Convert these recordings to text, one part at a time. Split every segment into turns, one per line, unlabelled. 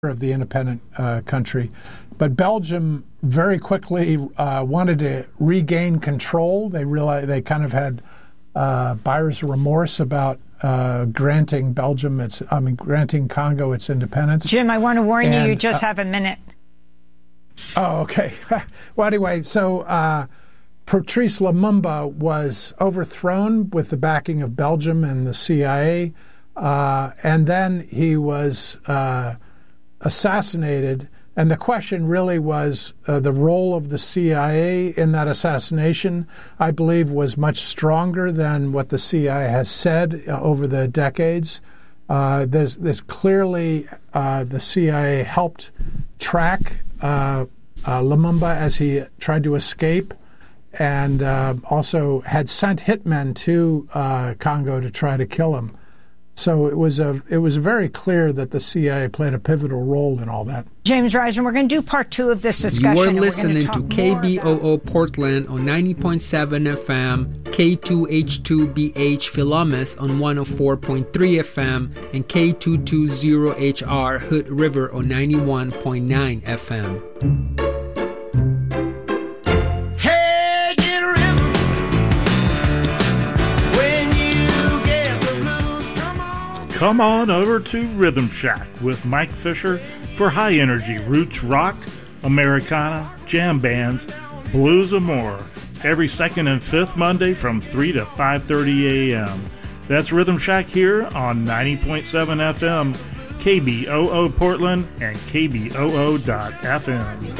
of the independent country. But Belgium very quickly wanted to regain control. They realized they kind of had buyer's remorse about granting Congo its independence.
Jim, I want to warn you just have a minute.
Oh, okay. Well, anyway, so Patrice Lumumba was overthrown with the backing of Belgium and the CIA, and then he was assassinated. And the question really was the role of the CIA in that assassination, I believe, was much stronger than what the CIA has said over the decades. There's clearly the CIA helped track Lumumba as he tried to escape, and also had sent hitmen to Congo to try to kill him. So it was very clear that the CIA played a pivotal role in all that.
James Risen, we're going to do part 2 of this discussion.
You are listening to KBOO Portland on 90.7 FM, K2H2BH Philomath on 104.3 FM, and K220HR Hood River on 91.9 FM.
Come on over to Rhythm Shack with Mike Fisher for high-energy roots rock, Americana, jam bands, blues, and more. Every second and fifth Monday from 3 to 5:30 a.m. That's Rhythm Shack here on 90.7 FM, KBOO Portland, and KBOO.FM.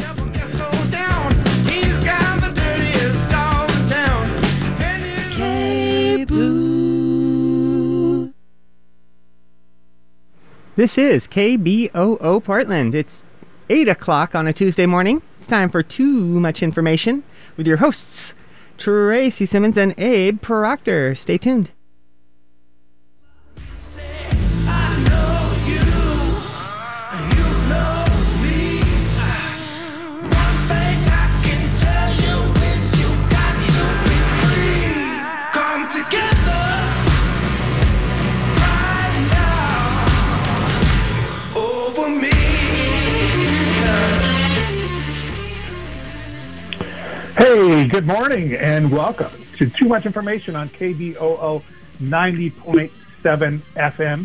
This is KBOO Portland. It's 8 o'clock on a Tuesday morning. It's time for Too Much Information with your hosts, Tracy Simmons and Abe Proctor. Stay tuned.
Hey, good morning and welcome to Too Much Information on KBOO 90.7 FM.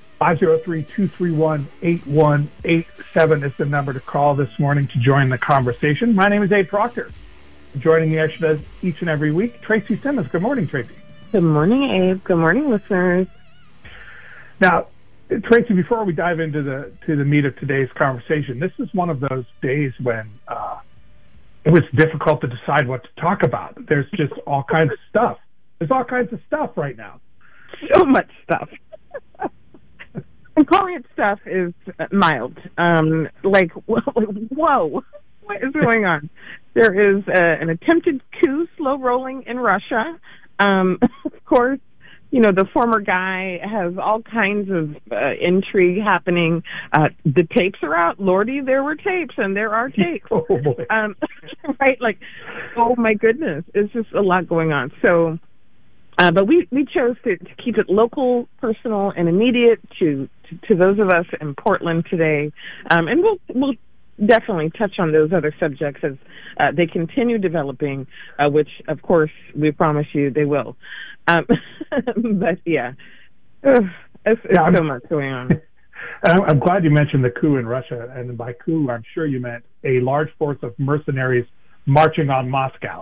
503-231-8187 is the number to call this morning to join the conversation. My name is Abe Proctor. Joining me each and every week, Tracy Simmons. Good morning, Tracy.
Good morning, Abe. Good morning, listeners.
Now, Tracy, before we dive into the meat of today's conversation, this is one of those days when it was difficult to decide what to talk about. There's just all kinds of stuff. There's all kinds of stuff right now.
So much stuff. And calling it stuff is mild. Like, whoa, what is going on? There is an attempted coup slow rolling in Russia. Of course, you know, the former guy has all kinds of intrigue happening. The tapes are out. Lordy, there were tapes, and there are tapes.
Oh, boy.
Right? Like, oh, my goodness. It's just a lot going on. So, but we chose to keep it local, personal, and immediate to those of us in Portland today. And we'll definitely touch on those other subjects as they continue developing, which, of course, we promise you they will. But yeah, it's so much going on.
I'm glad you mentioned the coup in Russia, and by coup, I'm sure you meant a large force of mercenaries marching on Moscow.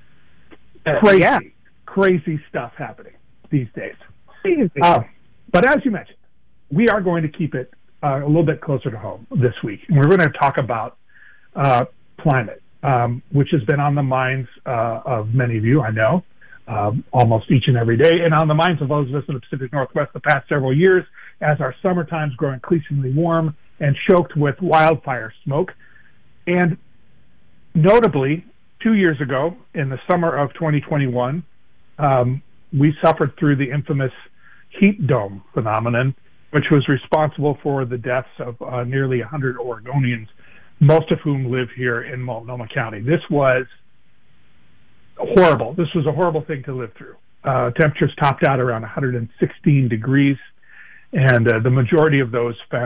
Crazy stuff happening these days. But as you mentioned, we are going to keep it a little bit closer to home this week. And we're going to talk about climate, which has been on the minds of many of you, I know. Almost each and every day, and on the minds of those of us in the Pacific Northwest the past several years, as our summer times grow increasingly warm and choked with wildfire smoke. And notably, 2 years ago, in the summer of 2021, we suffered through the infamous heat dome phenomenon, which was responsible for the deaths of nearly 100 Oregonians, most of whom live here in Multnomah County. This was horrible. This was a horrible thing to live through. Temperatures topped out around 116 degrees, and the majority of those found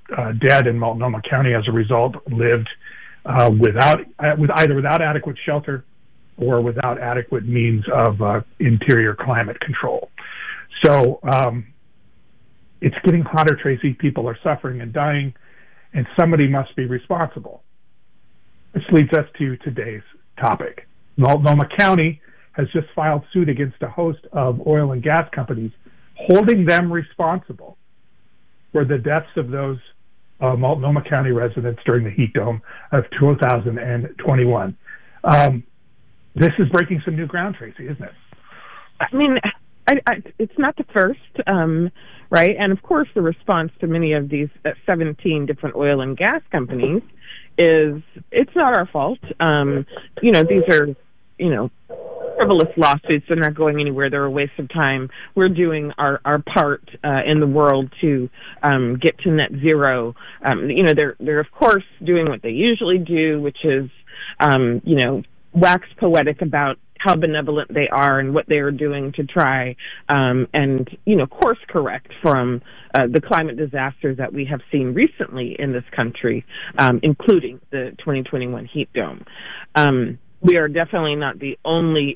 dead in Multnomah County as a result lived without adequate shelter or without adequate means of interior climate control. So it's getting hotter, Tracy. People are suffering and dying, and somebody must be responsible. This leads us to today's topic. Multnomah County has just filed suit against a host of oil and gas companies, holding them responsible for the deaths of those Multnomah County residents during the heat dome of 2021. This is breaking some new ground, Tracy, isn't it?
I mean, it's not the first, right? And of course, the response to many of these 17 different oil and gas companies is it's not our fault. These are, frivolous lawsuits. They're not going anywhere. They're a waste of time. We're doing our part in the world to get to net zero. They're of course doing what they usually do, which is, wax poetic about how benevolent they are and what they are doing to try and course correct from the climate disasters that we have seen recently in this country, including the 2021 heat dome. We are definitely not the only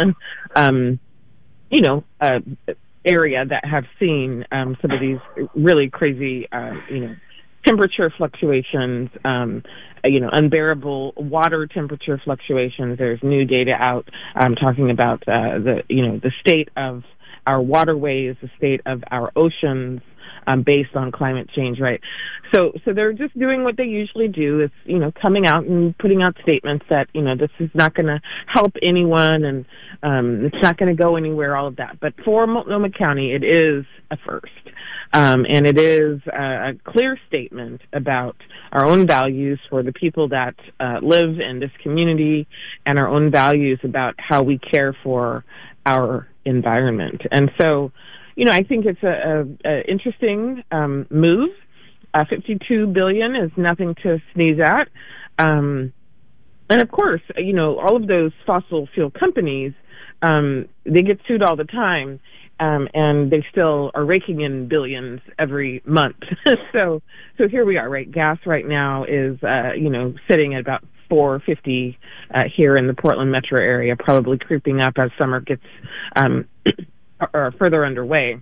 area that have seen some of these really crazy temperature fluctuations, unbearable water temperature fluctuations. There's new data out talking about the state of our waterways, the state of our oceans, based on climate change, right? So they're just doing what they usually do. It's, coming out and putting out statements that, this is not going to help anyone and it's not going to go anywhere, all of that. But for Multnomah County, it is a first. And it is a clear statement about our own values for the people that live in this community and our own values about how we care for our environment. And so, I think it's a interesting move. $52 billion is nothing to sneeze at. And of course, all of those fossil fuel companies, they get sued all the time. And they still are raking in billions every month. So here we are, right? Gas right now is, sitting at about $4.50 here in the Portland metro area, probably creeping up as summer gets or further underway.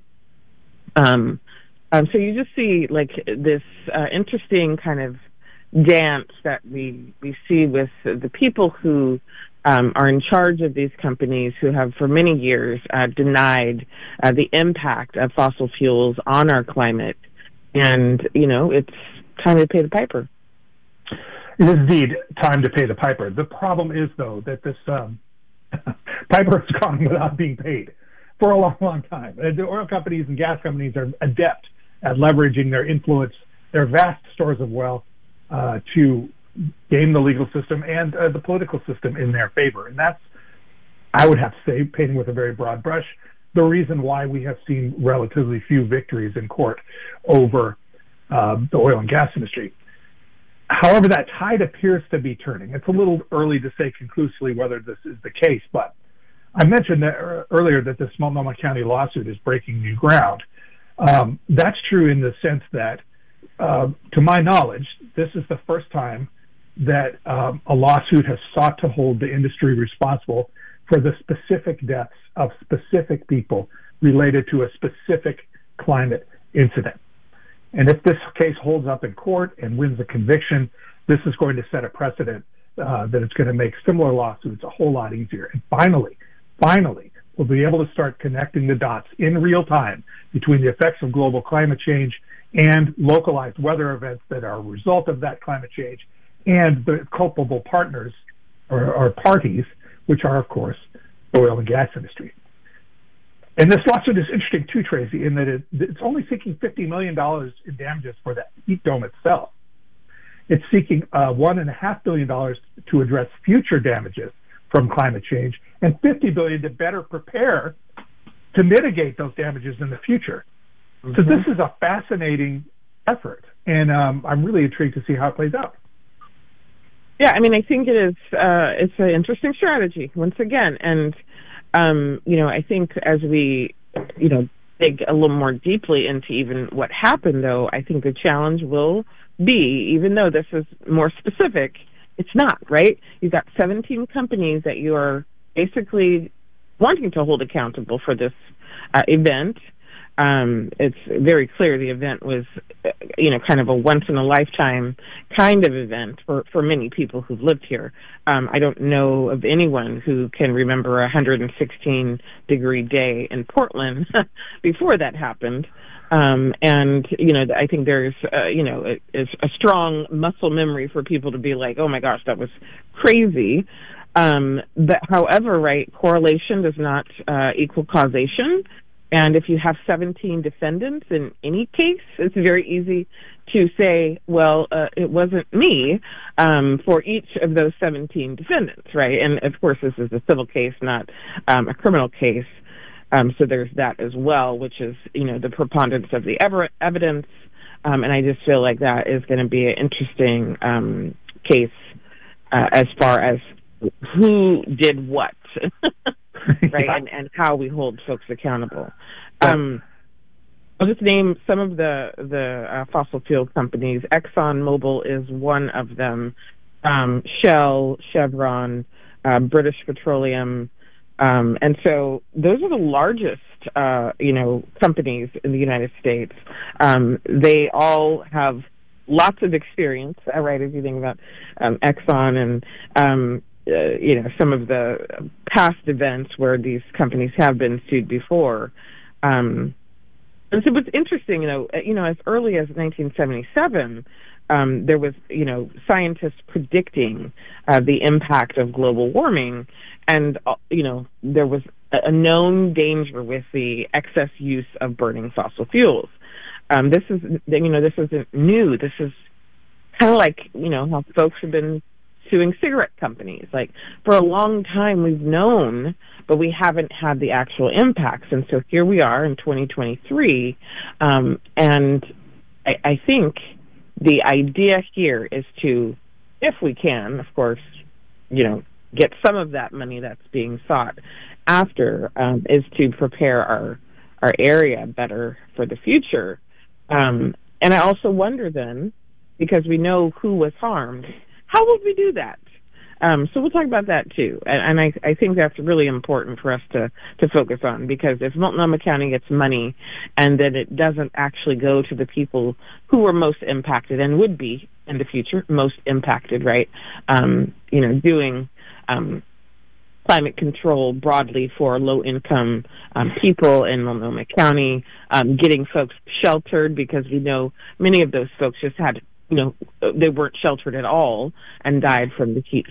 So you just see like this interesting kind of dance that we see with the people who are in charge of these companies, who have for many years denied the impact of fossil fuels on our climate. And, it's time to pay the piper.
It is indeed time to pay the piper. The problem is, though, that this piper has gone without being paid for a long, long time. The oil companies and gas companies are adept at leveraging their influence, their vast stores of wealth, to game the legal system and the political system in their favor. And that's, I would have to say, painting with a very broad brush, the reason why we have seen relatively few victories in court over the oil and gas industry. However, that tide appears to be turning. It's a little early to say conclusively whether this is the case, but I mentioned that earlier that this Multnomah County lawsuit is breaking new ground. That's true in the sense that, to my knowledge, this is the first time that a lawsuit has sought to hold the industry responsible for the specific deaths of specific people related to a specific climate incident. And if this case holds up in court and wins a conviction, this is going to set a precedent that it's going to make similar lawsuits a whole lot easier. And finally, we'll be able to start connecting the dots in real time between the effects of global climate change and localized weather events that are a result of that climate change, and the culpable partners or parties, which are, of course, the oil and gas industry. And this lawsuit is interesting, too, Tracy, in that it's only seeking $50 million in damages for the heat dome itself. It's seeking $1.5 billion to address future damages from climate change and $50 billion to better prepare to mitigate those damages in the future. Mm-hmm. So this is a fascinating effort, and I'm really intrigued to see how it plays out.
Yeah, I mean, I think it is. It's an interesting strategy once again, and I think as we, dig a little more deeply into even what happened, though, I think the challenge will be, even though this is more specific, it's not, right? You've got 17 companies that you are basically wanting to hold accountable for this event. It's very clear the event was, kind of a once-in-a-lifetime kind of event for many people who've lived here. I don't know of anyone who can remember a 116-degree day in Portland before that happened. I think there's, a strong muscle memory for people to be like, oh my gosh, that was crazy. But however, right, correlation does not equal causation. And if you have 17 defendants in any case, it's very easy to say, well, it wasn't me for each of those 17 defendants, right? And, of course, this is a civil case, not a criminal case. So there's that as well, which is, the preponderance of the evidence. And I just feel like that is going to be an interesting case as far as who did what. Right, and how we hold folks accountable. I'll just name some of the fossil fuel companies. ExxonMobil is one of them. Shell, Chevron, British Petroleum, and so those are the largest, companies in the United States. They all have lots of experience, right? If you think about Exxon and some of the past events where these companies have been sued before. And so what's interesting, as early as 1977, there was, scientists predicting the impact of global warming. And, there was a known danger with the excess use of burning fossil fuels. This isn't new. This is kind of like, how folks have been suing cigarette companies. Like, for a long time we've known, but we haven't had the actual impacts. And so here we are in 2023. And I think the idea here is to, if we can, of course, get some of that money that's being sought after, is to prepare our area better for the future. And I also wonder then, because we know who was harmed, how would we do that? So we'll talk about that too. And I think that's really important for us to focus on, because if Multnomah County gets money and then it doesn't actually go to the people who were most impacted and would be in the future most impacted, right? Doing climate control broadly for low-income people in Multnomah County, getting folks sheltered, because we know many of those folks just had, they weren't sheltered at all and died from the heat.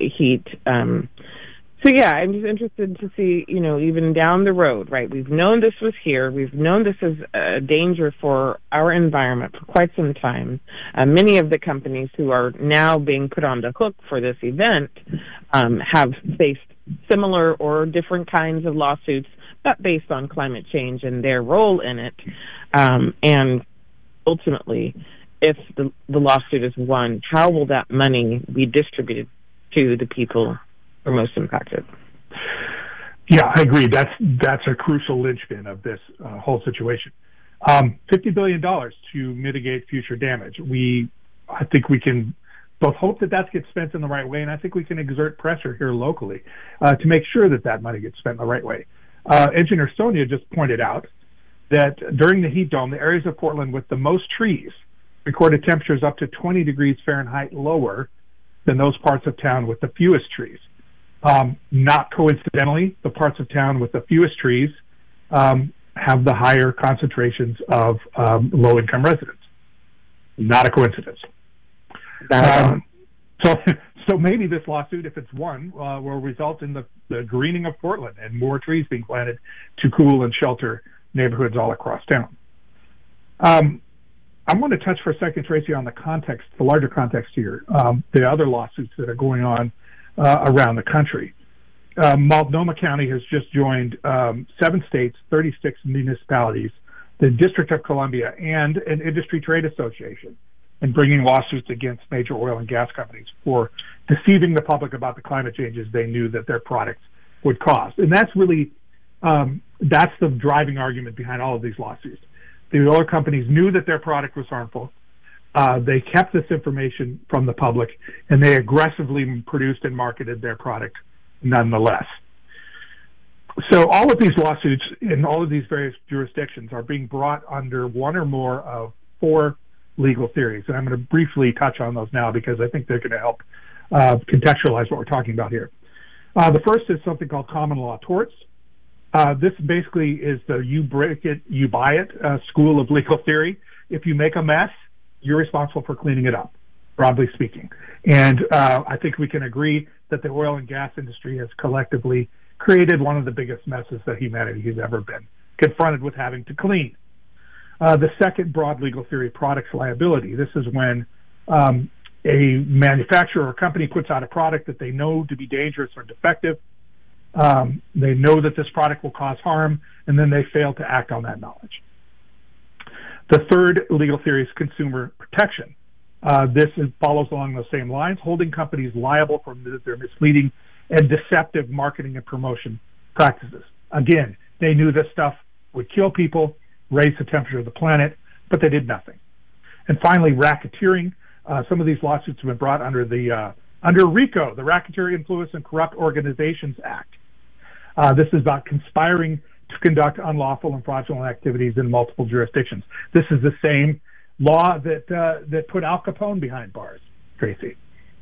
So, yeah, I'm just interested to see, even down the road, right? We've known this was here. We've known this is a danger for our environment for quite some time. Many of the companies who are now being put on the hook for this event have faced similar or different kinds of lawsuits, but based on climate change and their role in it. And ultimately, if the lawsuit is won, how will that money be distributed to the people who are most impacted?
Yeah, I agree. That's a crucial linchpin of this whole situation. $50 billion to mitigate future damage. I think we can both hope that gets spent in the right way, and I think we can exert pressure here locally to make sure that money gets spent in the right way. Engineer Sonia just pointed out that during the heat dome, the areas of Portland with the most trees recorded temperatures up to 20 degrees Fahrenheit lower than those parts of town with the fewest trees. Not coincidentally, the parts of town with the fewest trees have the higher concentrations of low-income residents. Not a coincidence. So maybe this lawsuit, if it's won, will result in the greening of Portland and more trees being planted to cool and shelter neighborhoods all across town. I'm going to touch for a second, Tracy, on the larger context here, the other lawsuits that are going on around the country. Multnomah County has just joined 7 states, 36 municipalities, the District of Columbia, and an industry trade association in bringing lawsuits against major oil and gas companies for deceiving the public about the climate changes they knew that their products would cause. And that's really That's the driving argument behind all of these lawsuits. The oil companies knew that their product was harmful. They kept this information from the public, and they aggressively produced and marketed their product nonetheless. So all of these lawsuits in all of these various jurisdictions are being brought under one or more of 4 legal theories. And I'm going to briefly touch on those now because I think they're going to help contextualize what we're talking about here. The first is something called common law torts. This basically is the you break it, you buy it school of legal theory. If you make a mess, you're responsible for cleaning it up, broadly speaking. And I think we can agree that the oil and gas industry has collectively created one of the biggest messes that humanity has ever been confronted with having to clean. The second broad legal theory, products liability. This is when a manufacturer or company puts out a product that they know to be dangerous or defective. They know that this product will cause harm, and then they fail to act on that knowledge. The third legal theory is consumer protection. This follows along those same lines, holding companies liable for their misleading and deceptive marketing and promotion practices. Again, they knew this stuff would kill people, raise the temperature of the planet, but they did nothing. And finally, racketeering. Some of these lawsuits have been brought under RICO, the Racketeer Influence and Corrupt Organizations Act. This is about conspiring to conduct unlawful and fraudulent activities in multiple jurisdictions. This is the same law that put Al Capone behind bars, Tracy.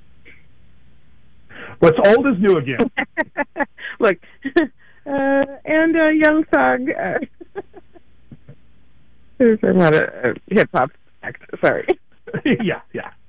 What's old is new again.
Look, and Young Thug. There's not a hip-hop act. Sorry.
Yeah.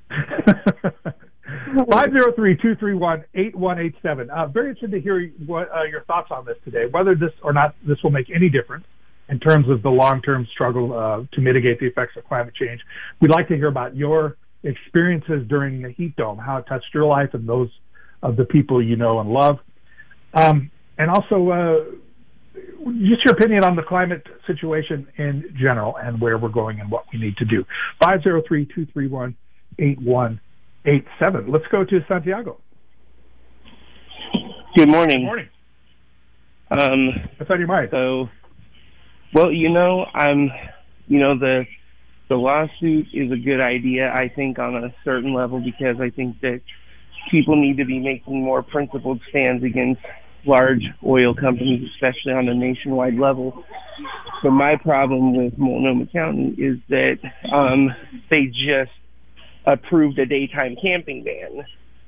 503-231-8187. Very interested to hear what your thoughts on this today, whether this or not this will make any difference in terms of the long-term struggle to mitigate the effects of climate change. We'd like to hear about your experiences during the heat dome, how it touched your life and those of the people you know and love. And also just your opinion on the climate situation in general and where we're going and what we need to do. 503-231-8187. Let's go to Santiago.
Good morning.
Good morning. What's on your mind?
So, well, the lawsuit is a good idea, I think, on a certain level, because I think that people need to be making more principled stands against large oil companies, especially on a nationwide level. So my problem with Multnomah County is that they just approved a daytime camping ban.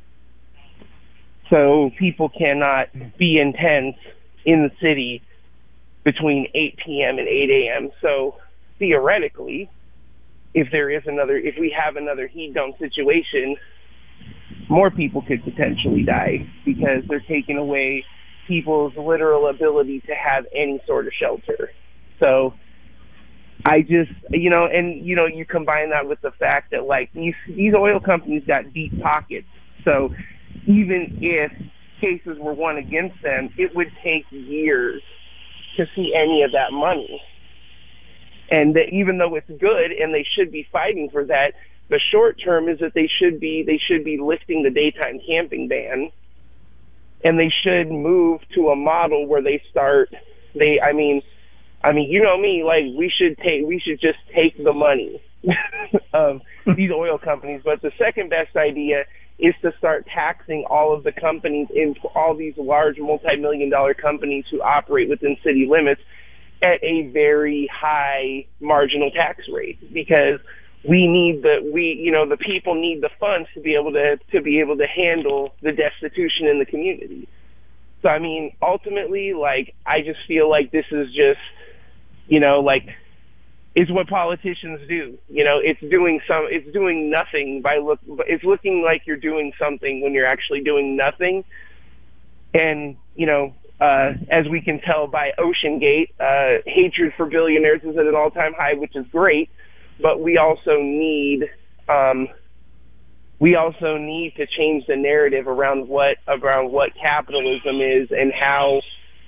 So people cannot be in tents in the city between 8 p.m. and 8 a.m. So theoretically, if we have another heat dome situation, more people could potentially die because they're taking away people's literal ability to have any sort of shelter. So I just, you combine that with the fact that, like, these oil companies got deep pockets. So even if cases were won against them, it would take years to see any of that money. And that even though it's good and they should be fighting for that, the short term is that they should be lifting the daytime camping ban, and they should move to a model where you know me, like, we should just take the money of these oil companies. But the second best idea is to start taxing all of the companies, in all these large multi-million-dollar companies who operate within city limits, at a very high marginal tax rate, because the people need the funds to be able to handle the destitution in the community. So I mean, ultimately, like, I just feel like this is just, it's what politicians do. It's doing nothing it's looking like you're doing something when you're actually doing nothing. And as we can tell by OceanGate, hatred for billionaires is at an all-time high, which is great. But we also need to change the narrative around what capitalism is, and how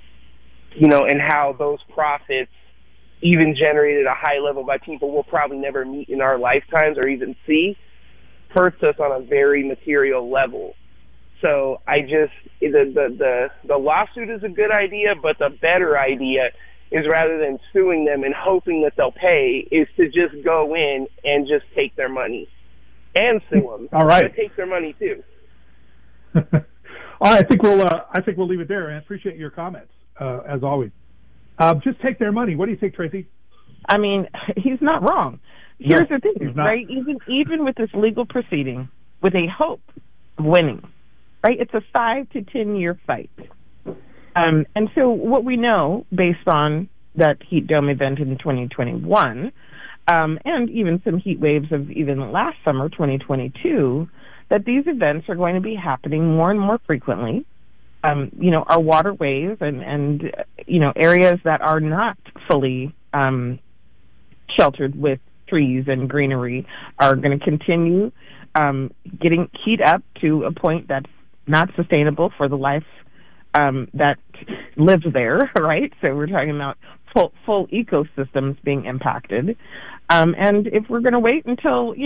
those profits, even generated at a high level by people we'll probably never meet in our lifetimes or even see, hurts us on a very material level. So I just the lawsuit is a good idea, but the better idea is, rather than suing them and hoping that they'll pay, is to just go in and just take their money and sue them.
All right,
but take their money too.
All right, I think we'll leave it there. And I appreciate your comments as always. Just take their money. What do you think, Tracy?
I mean, he's not wrong. Here's the thing, right? Even with this legal proceeding, with a hope of winning, right? It's a 5 to 10 year fight. And so what we know, based on that heat dome event in 2021, and even some heat waves of even last summer, 2022, that these events are going to be happening more and more frequently. Our waterways and areas that are not fully sheltered with trees and greenery are going to continue getting heat up to a point that's not sustainable for the life that lives there, right? So we're talking about full ecosystems being impacted. And if we're going to wait until,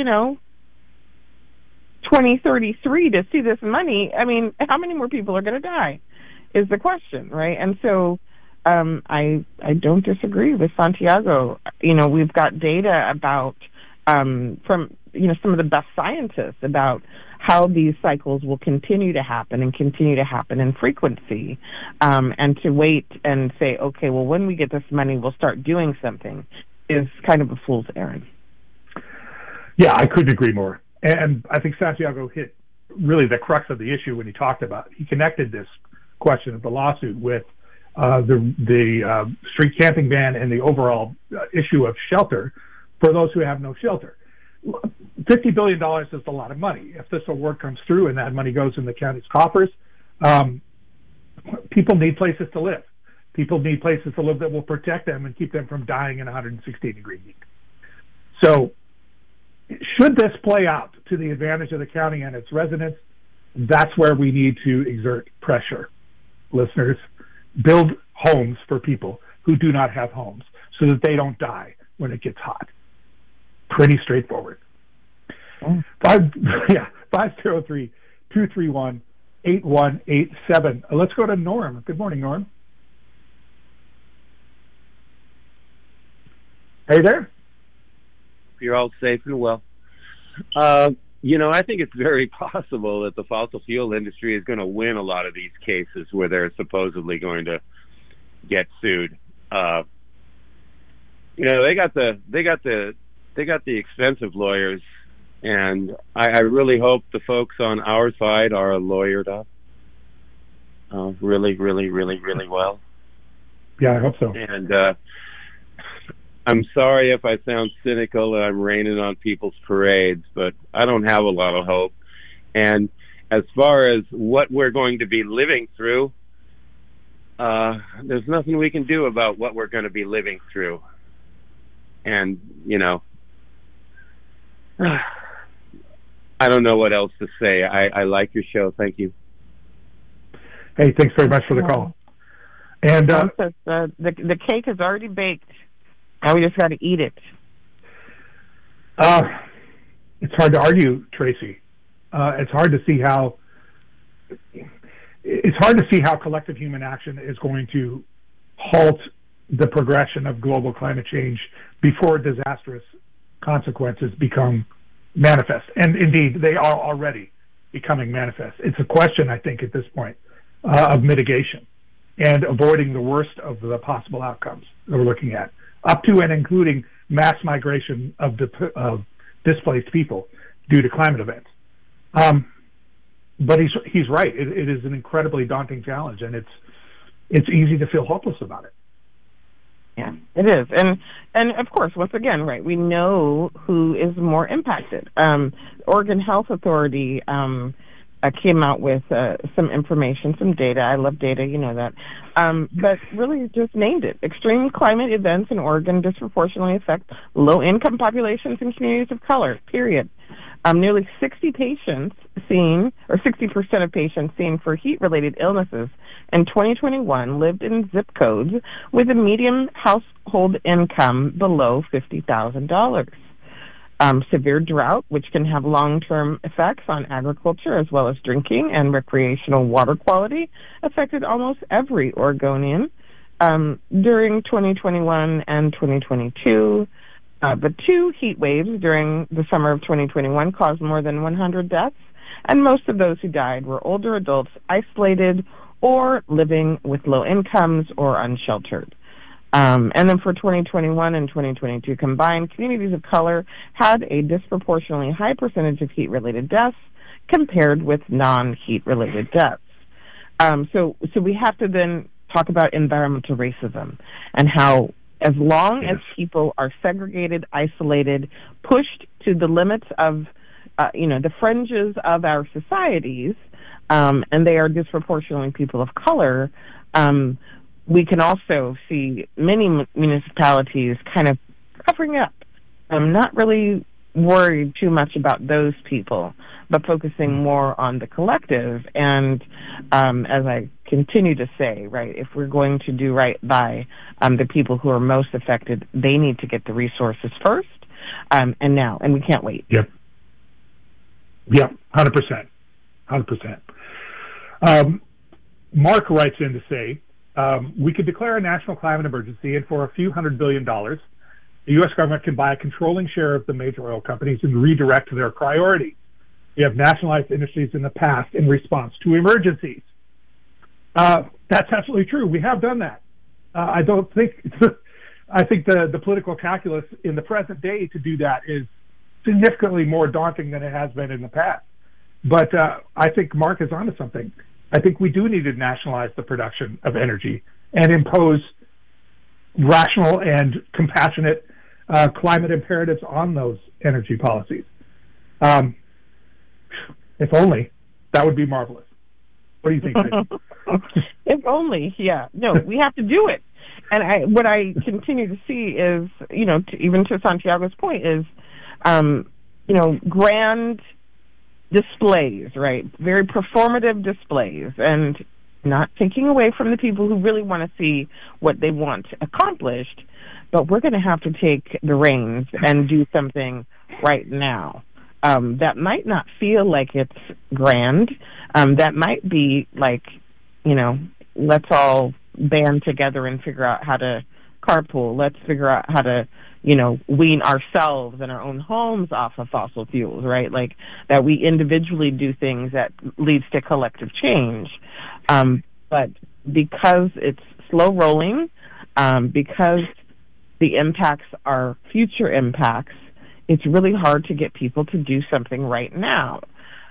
2033 to see this money, I mean, how many more people are going to die is the question, right? And so I don't disagree with Santiago. We've got data about from some of the best scientists about how these cycles will continue to happen in frequency, and to wait and say, okay, well, when we get this money, we'll start doing something, is kind of a fool's errand.
Yeah, I couldn't agree more. And I think Santiago hit really the crux of the issue when he connected this question of the lawsuit with the street camping ban and the overall issue of shelter for those who have no shelter. $50 billion is a lot of money. If this award comes through and that money goes in the county's coffers, people need places to live. People need places to live that will protect them and keep them from dying in 116-degree heat. So should this play out to the advantage of the county and its residents, that's where we need to exert pressure. Listeners, build homes for people who do not have homes so that they don't die when it gets hot. Pretty straightforward. 503-231-8187. Let's go to Norm. Good morning, Norm. Hey there.
You're all safe and well. I think it's very possible that the fossil fuel industry is going to win a lot of these cases where they're supposedly going to get sued. They got the expensive lawyers, and I really hope the folks on our side are lawyered up really, really, really, really well.
Yeah, I hope so.
And I'm sorry if I sound cynical and I'm raining on people's parades, but I don't have a lot of hope. And as far as what we're going to be living through, there's nothing we can do about what we're going to be living through. And, I don't know what else to say. I like your show. Thank you.
Hey, thanks very much for the call. And
the cake is already baked. Now we just got to eat it.
It's hard to argue, Tracy. It's hard to see how collective human action is going to halt the progression of global climate change before disastrous consequences become manifest. And indeed, they are already becoming manifest. It's a question, I think, at this point, of mitigation and avoiding the worst of the possible outcomes that we're looking at, up to and including mass migration of displaced people due to climate events. But he's right. It is an incredibly daunting challenge, and it's easy to feel hopeless about it.
Yeah, it is. And of course, once again, right, we know who is more impacted. Oregon Health Authority came out with some information, some data. I love data, you know that. But really just named it. Extreme climate events in Oregon disproportionately affect low-income populations and communities of color, period. Nearly 60% of patients seen for heat-related illnesses in 2021 lived in zip codes with a median household income below $50,000. severe drought, which can have long-term effects on agriculture as well as drinking and recreational water quality, affected almost every Oregonian. During 2021 and 2022, the 2 heat waves during the summer of 2021 caused more than 100 deaths, and most of those who died were older adults isolated or living with low incomes or unsheltered. And then for 2021 and 2022 combined, communities of color had a disproportionately high percentage of heat-related deaths compared with non-heat-related deaths. So we have to then talk about environmental racism and how as long as people are segregated, isolated, pushed to the limits of, the fringes of our societies, and they are disproportionately people of color, we can also see many municipalities kind of covering up. I'm not really worried too much about those people, but focusing more on the collective. And as I continue to say, right, if we're going to do right by the people who are most affected, they need to get the resources first and now, and we can't wait.
Yep, 100%. Mark writes in to say, we could declare a national climate emergency, and for a few $100 billion, the U.S. government can buy a controlling share of the major oil companies and redirect their priorities. We have nationalized industries in the past in response to emergencies. That's absolutely true. We have done that. I think the political calculus in the present day to do that is significantly more daunting than it has been in the past. But I think Mark is onto something. I think we do need to nationalize the production of energy and impose rational and compassionate climate imperatives on those energy policies. If only, that would be marvelous. What do you think, Tracy?
If only, yeah. No, we have to do it. And what I continue to see is, even to Santiago's point, is, grand displays, right? Very performative displays, and not taking away from the people who really want to see what they want accomplished, but we're going to have to take the reins and do something right now. That might not feel like it's grand. That might be like, let's all band together and figure out how to carpool. Let's figure out how to, wean ourselves and our own homes off of fossil fuels, right? Like that we individually do things that leads to collective change. But because it's slow rolling, because the impacts are future impacts, it's really hard to get people to do something right now.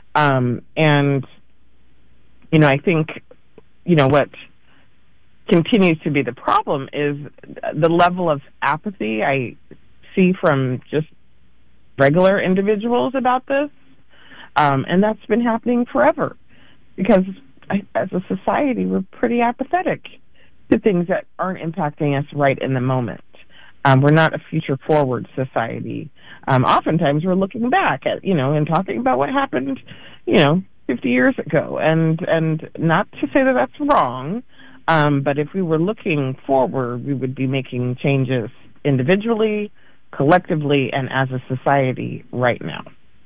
I think, what continues to be the problem is the level of apathy I see from just regular individuals about this. And that's been happening forever because as a society, we're pretty apathetic to things that aren't impacting us right in the moment. We're not a future-forward society. Oftentimes, we're looking back at, and talking about what happened, 50 years ago. And not to say that that's wrong, but if we were looking forward, we would be making changes individually, collectively, and as a society right now.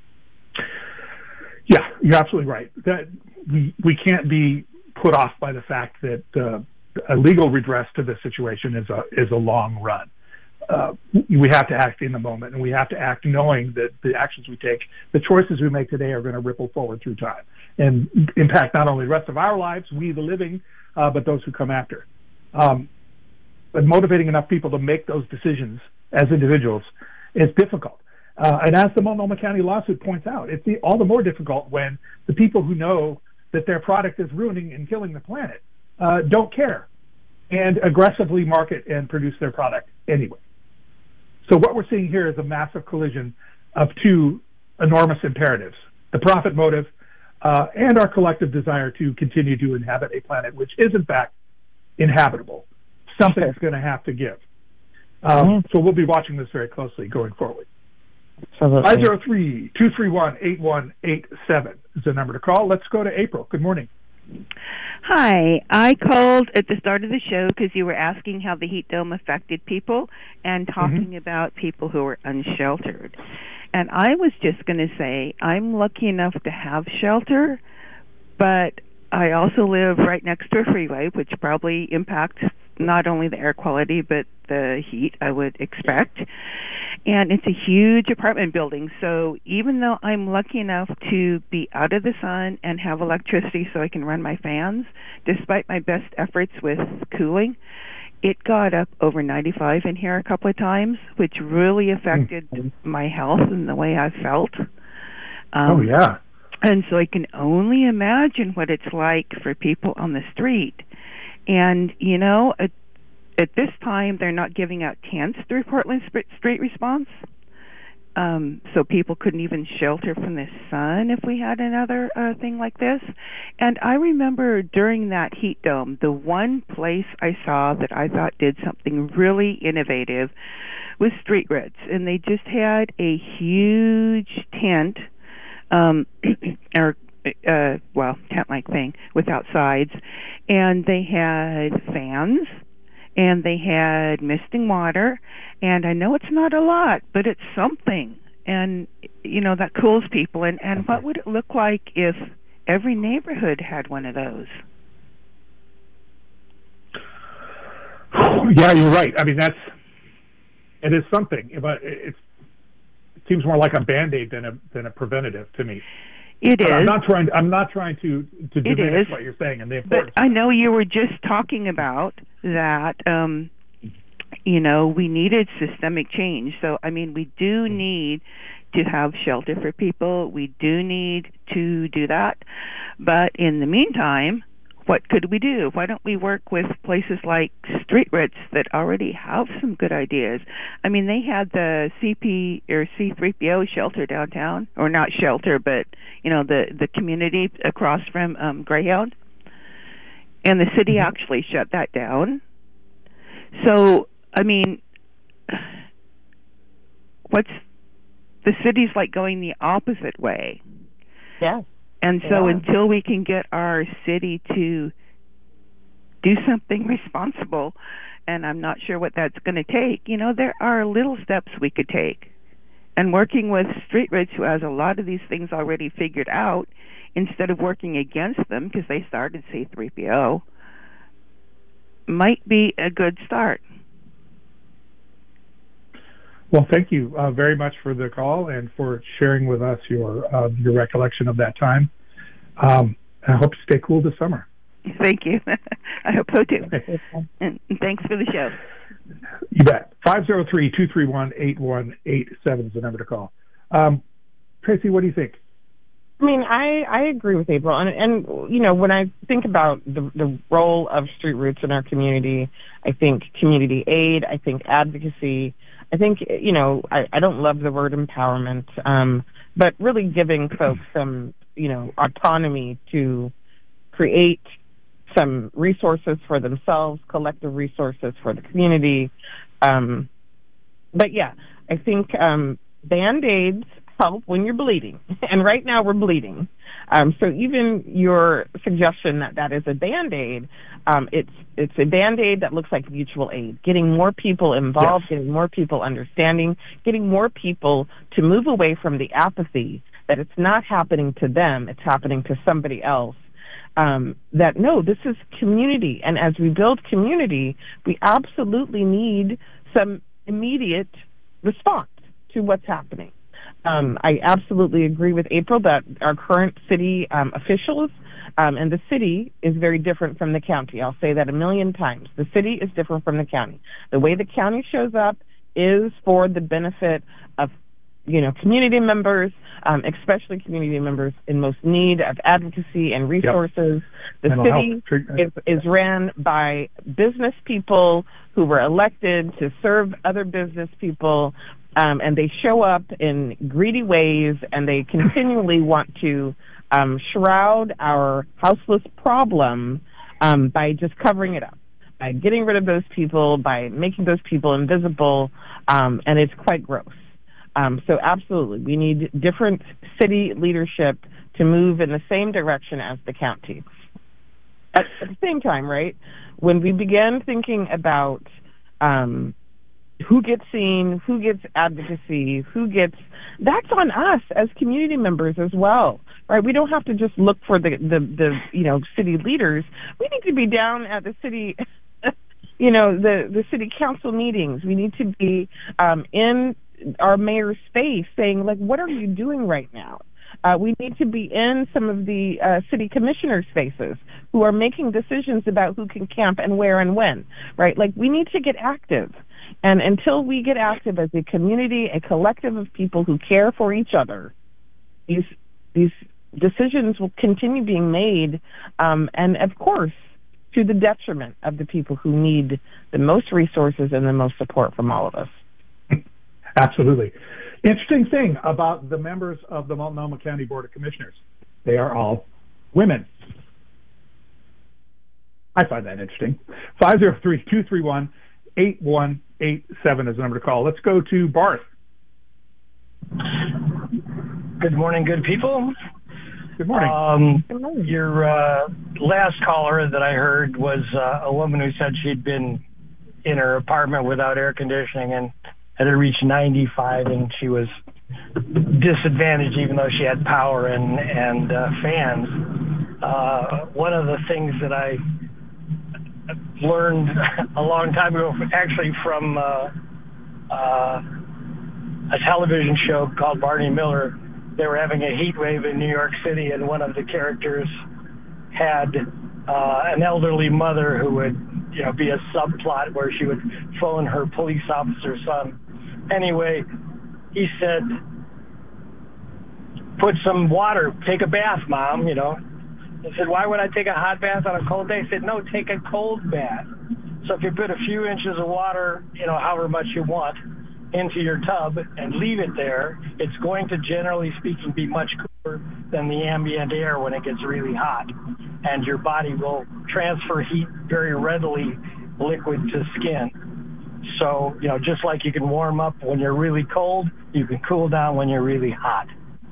Yeah, you're absolutely right. That we can't be put off by the fact that a legal redress to this situation is a long run. We have to act in the moment, and we have to act knowing that the actions we take, the choices we make today are going to ripple forward through time and impact not only the rest of our lives, we the living, but those who come after. But motivating enough people to make those decisions as individuals is difficult. And as the Multnomah County lawsuit points out, it's all the more difficult when the people who know that their product is ruining and killing the planet don't care and aggressively market and produce their product anyway. So what we're seeing here is a massive collision of two enormous imperatives, the profit motive and our collective desire to continue to inhabit a planet which is, in fact, inhabitable. Something's going to have to give. So we'll be watching this very closely going forward. 503-231-8187 is the number to call. Let's go to April. Good morning.
Hi, I called at the start of the show because you were asking how the heat dome affected people and talking about people who are unsheltered. And I was just going to say I'm lucky enough to have shelter, but I also live right next to a freeway, which probably impacts not only the air quality but the heat, I would expect. And it's a huge apartment building, so even though I'm lucky enough to be out of the sun and have electricity so I can run my fans, despite my best efforts with cooling, it got up over 95 in here a couple of times, which really affected my health and the way I felt.
Oh, yeah.
And so I can only imagine what it's like for people on the street. And, you know, at this time, they're not giving out tents through Portland Street Response. So people couldn't even shelter from the sun if we had another thing like this. And I remember during that heat dome, the one place I saw that I thought did something really innovative was Street Roots. And they just had a huge tent, tent-like thing without sides. And they had fans, and they had misting water, and I know it's not a lot, but it's something, and you know that cools people. And what would it look like if every neighborhood had one of those?
Yeah, you're right. I mean, it is something, but it seems more like a Band-Aid than a preventative to me.
It is.
I'm not trying to diminish what you're saying and the importance.
But I know you were just talking about that. You know, we needed systemic change. So I mean, we do need to have shelter for people. We do need to do that. But in the meantime, what could we do? Why don't we work with places like Street Roots that already have some good ideas? I mean, they had the CP or C3PO shelter downtown, or not shelter, but you know the community across from Greyhound, and the city actually shut that down. So I mean, the city's like going the opposite way.
Yeah.
And so until we can get our city to do something responsible, and I'm not sure what that's going to take, you know, there are little steps we could take. And working with Street Roots, who has a lot of these things already figured out, instead of working against them because they started C3PO, might be a good start.
Well, thank you very much for the call and for sharing with us your recollection of that time. I hope you stay cool this summer.
Thank you. I hope so too. And thanks for the show.
You bet. 503-231-8187 is the number to call. Tracy, what do you think?
I mean, I agree with April. And you know, when I think about the role of Street Roots in our community, I think community aid, I think advocacy, I think, you know, I don't love the word empowerment, but really giving folks some, you know, autonomy to create some resources for themselves, collective resources for the community. But yeah, I think Band-Aids help when you're bleeding. And right now we're bleeding. So even your suggestion that is a Band-Aid, it's a Band-Aid that looks like mutual aid, getting more people involved, getting more people understanding, getting more people to move away from the apathy that it's not happening to them, it's happening to somebody else. That no, this is community. And as we build community, we absolutely need some immediate response to what's happening. I absolutely agree with April that our current city officials, and the city is very different from the county. I'll say that a million times. The city is different from the county. The way the county shows up is for the benefit of, you know, community members, especially community members in most need of advocacy and resources. The city is ran by business people who were elected to serve other business people, and they show up in greedy ways, and they continually want to shroud our houseless problem by just covering it up, by getting rid of those people, by making those people invisible, and it's quite gross. So absolutely, we need different city leadership to move in the same direction as the county. at the same time, right, when we began thinking about who gets seen, who gets advocacy, that's on us as community members as well, right? We don't have to just look for the city leaders. We need to be down at the city, the city council meetings. We need to be in our mayor's space saying, like, what are you doing right now? We need to be in some of the city commissioner spaces who are making decisions about who can camp and where and when, right? Like, we need to get active. And until we get active as a community, a collective of people who care for each other, these decisions will continue being made, and of course, to the detriment of the people who need the most resources and the most support from all of us.
Absolutely. Interesting thing about the members of the Multnomah County Board of Commissioners. They are all women. I find that interesting. 503-231-8187 is the number to call. Let's go to Barth.
Good morning, good people.
Good morning.
Your last caller that I heard was a woman who said she'd been in her apartment without air conditioning and had reached 95, and she was disadvantaged even though she had power and fans. One of the things that I learned a long time ago, actually from a television show called Barney Miller, they were having a heat wave in New York City, and one of the characters had an elderly mother who would, be a subplot where she would phone her police officer son. Anyway, he said, "Put some water, take a bath, Mom." I said, "Why would I take a hot bath on a cold day?" He said, "No, take a cold bath. So if you put a few inches of water, however much you want, into your tub and leave it there, it's going to, generally speaking, be much cooler than the ambient air when it gets really hot. And your body will transfer heat very readily, liquid to skin. So, just like you can warm up when you're really cold, you can cool down when you're really hot.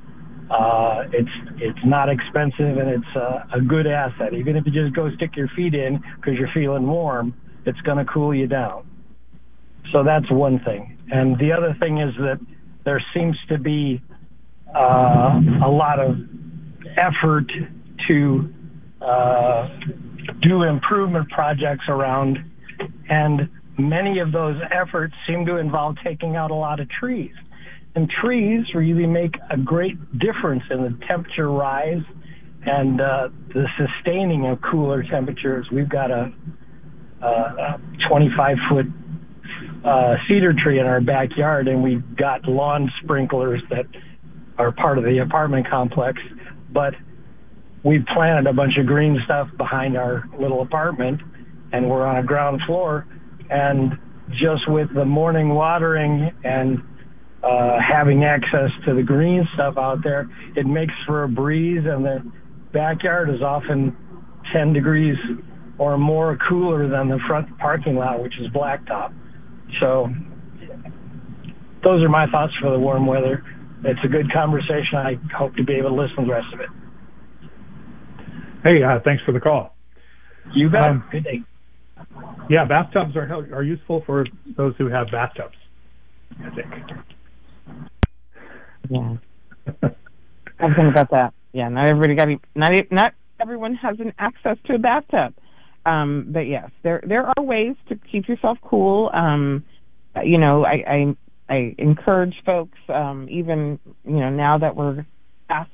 It's not expensive, and it's a good asset. Even if you just go stick your feet in because you're feeling warm, it's going to cool you down. So that's one thing. And the other thing is that there seems to be a lot of effort to do improvement projects around, and many of those efforts seem to involve taking out a lot of trees. And trees really make a great difference in the temperature rise and the sustaining of cooler temperatures. We've got a 25-foot cedar tree in our backyard, and we've got lawn sprinklers that are part of the apartment complex, but we've planted a bunch of green stuff behind our little apartment, and we're on a ground floor, and just with the morning watering and having access to the green stuff out there, it makes for a breeze, and the backyard is often 10 degrees or more cooler than the front parking lot, which is blacktop. So those are my thoughts for the warm weather. It's a good conversation. I hope to be able to listen to the rest of it.
Hey, thanks for the call.
You bet. Good day.
Yeah, bathtubs are useful for those who have bathtubs, I think.
Yeah. I was thinking about that. Yeah, not everyone has an access to a bathtub. But yes, there are ways to keep yourself cool. I encourage folks, even now that we're past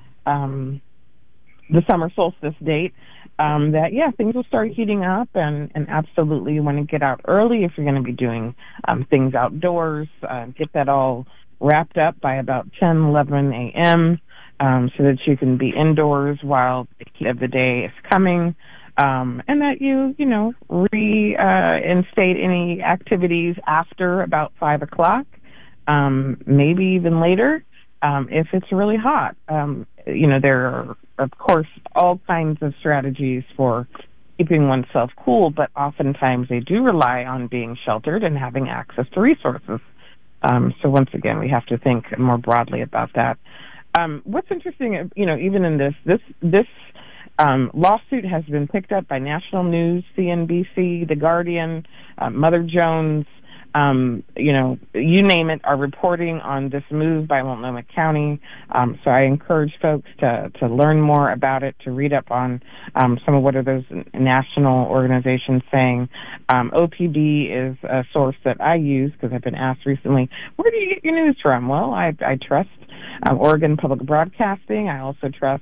the summer solstice date, that things will start heating up, and absolutely you want to get out early if you're going to be doing things outdoors. Get that all wrapped up by about 10-11 a.m. So that you can be indoors while the heat of the day is coming. And that you reinstate any activities after about 5 o'clock, maybe even later, if it's really hot. There are, of course, all kinds of strategies for keeping oneself cool, but oftentimes they do rely on being sheltered and having access to resources. So once again, we have to think more broadly about that. What's interesting, even in this lawsuit has been picked up by national news, CNBC, The Guardian, Mother Jones, you name it, are reporting on this move by Multnomah County. So I encourage folks to learn more about it, to read up on some of what are those national organizations saying. OPB is a source that I use because I've been asked recently, where do you get your news from? Well, I trust Oregon Public Broadcasting. I also trust,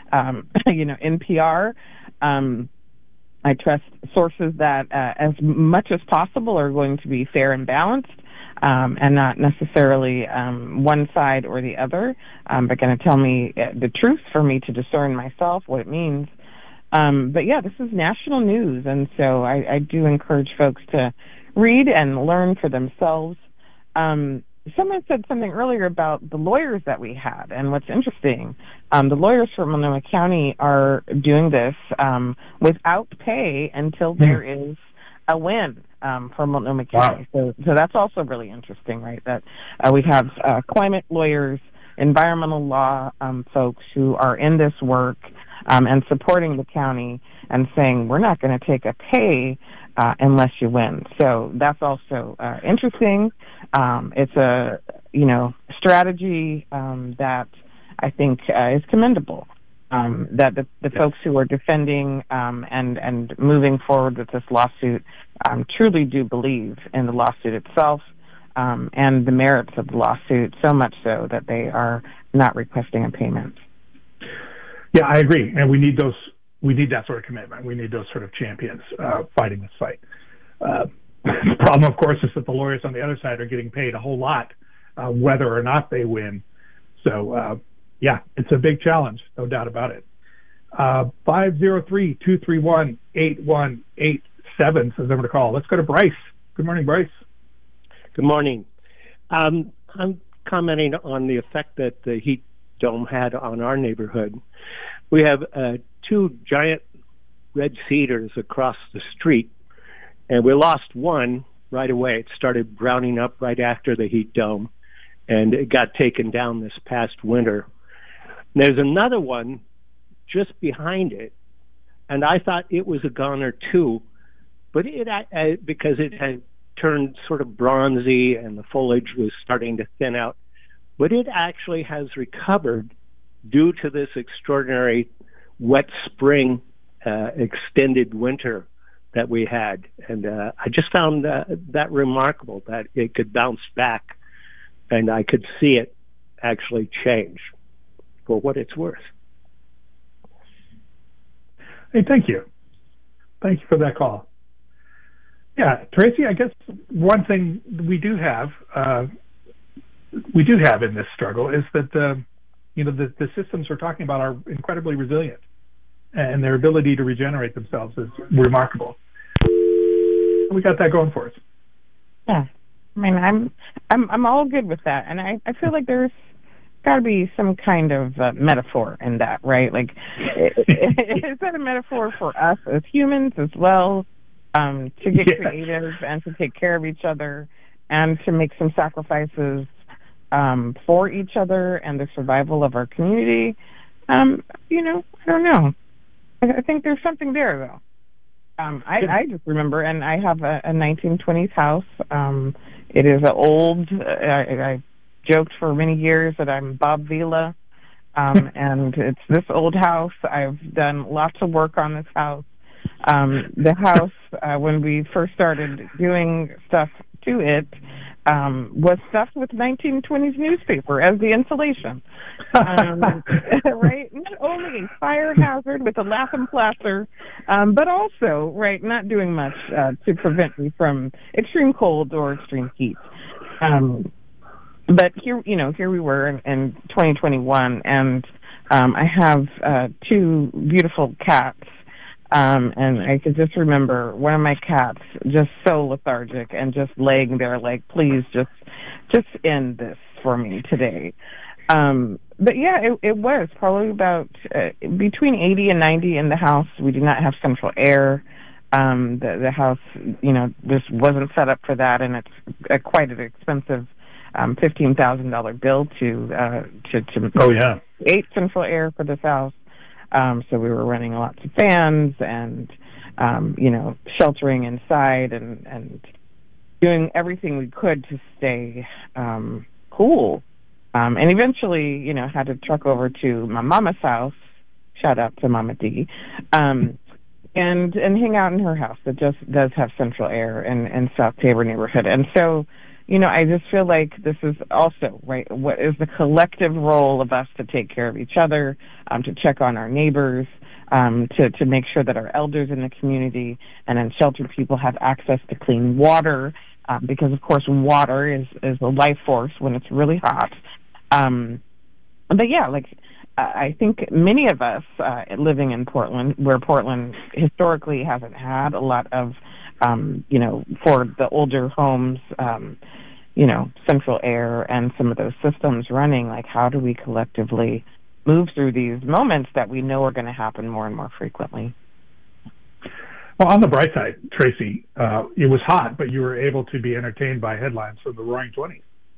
NPR. I trust sources that, as much as possible, are going to be fair and balanced, and not necessarily one side or the other, but going to tell me the truth for me to discern myself what it means. But yeah, this is national news, and so I do encourage folks to read and learn for themselves. Someone said something earlier about the lawyers that we had, and what's interesting, the lawyers from Multnomah County are doing this without pay until there is a win for Multnomah County. Wow. So that's also really interesting, right? That we have climate lawyers, environmental law folks who are in this work and supporting the county and saying, we're not going to take a pay unless you win. So that's also interesting. It's a strategy that I think is commendable. That the folks who are defending and moving forward with this lawsuit truly do believe in the lawsuit itself and the merits of the lawsuit, so much so that they are not requesting a payment.
Yeah, I agree, and we need those. We need that sort of commitment. We need those sort of champions fighting this fight. The problem, of course, is that the lawyers on the other side are getting paid a whole lot, whether or not they win. So, yeah, it's a big challenge, no doubt about it. 503-231-8187 says I'm to call. Let's go to Bryce. Good morning, Bryce.
Good morning. I'm commenting on the effect that the heat dome had on our neighborhood. We have 2 giant red cedars across the street, and we lost one right away. It started browning up right after the heat dome, and it got taken down this past winter. And there's another one just behind it, and I thought it was a goner too, but because it had turned sort of bronzy and the foliage was starting to thin out, but it actually has recovered due to this extraordinary wet spring, extended winter that we had. And I just found that remarkable, that it could bounce back, and I could see it actually change for what it's worth.
Hey, thank you. Thank you for that call. Yeah, Tracy, I guess one thing we do have in this struggle is that the systems we're talking about are incredibly resilient, and their ability to regenerate themselves is remarkable. We got that going for us.
Yeah, I mean, I'm all good with that, and I feel like there's got to be some kind of metaphor in that, right? Like, is that a metaphor for us as humans as well, to get creative and to take care of each other and to make some sacrifices for each other and the survival of our community? I don't know. I think there's something there, though. I just remember, and I have a 1920s house. It is an old, I joked for many years that I'm Bob Vila, and it's this old house. I've done lots of work on this house. The house, when we first started doing stuff to it, was stuffed with 1920s newspaper as the insulation. Right? Not only a fire hazard with a Latham plaster, but also, right, not doing much to prevent me from extreme cold or extreme heat. But here we were in 2021, and I have 2 beautiful cats. And I could just remember one of my cats just so lethargic and just laying there like, please just end this for me today. But yeah, it was probably about between 80 and 90 in the house. We did not have central air. The house, just wasn't set up for that, and it's quite an expensive $15,000 bill to create central air for this house. So we were running lots of fans and, sheltering inside and doing everything we could to stay cool. And eventually, had to truck over to my mama's house. Shout out to Mama D. And hang out in her house that just does have central air in South Tabor neighborhood. And so, I just feel like this is also, right, what is the collective role of us to take care of each other, to check on our neighbors, to make sure that our elders in the community and unsheltered people have access to clean water, because, of course, water is a life force when it's really hot. But, yeah, I think many of us living in Portland, where Portland historically hasn't had a lot of, for the older homes, central air and some of those systems running, how do we collectively move through these moments that we know are going to happen more and more frequently?
Well, on the bright side, Tracy, it was hot, but you were able to be entertained by headlines from the Roaring '20s.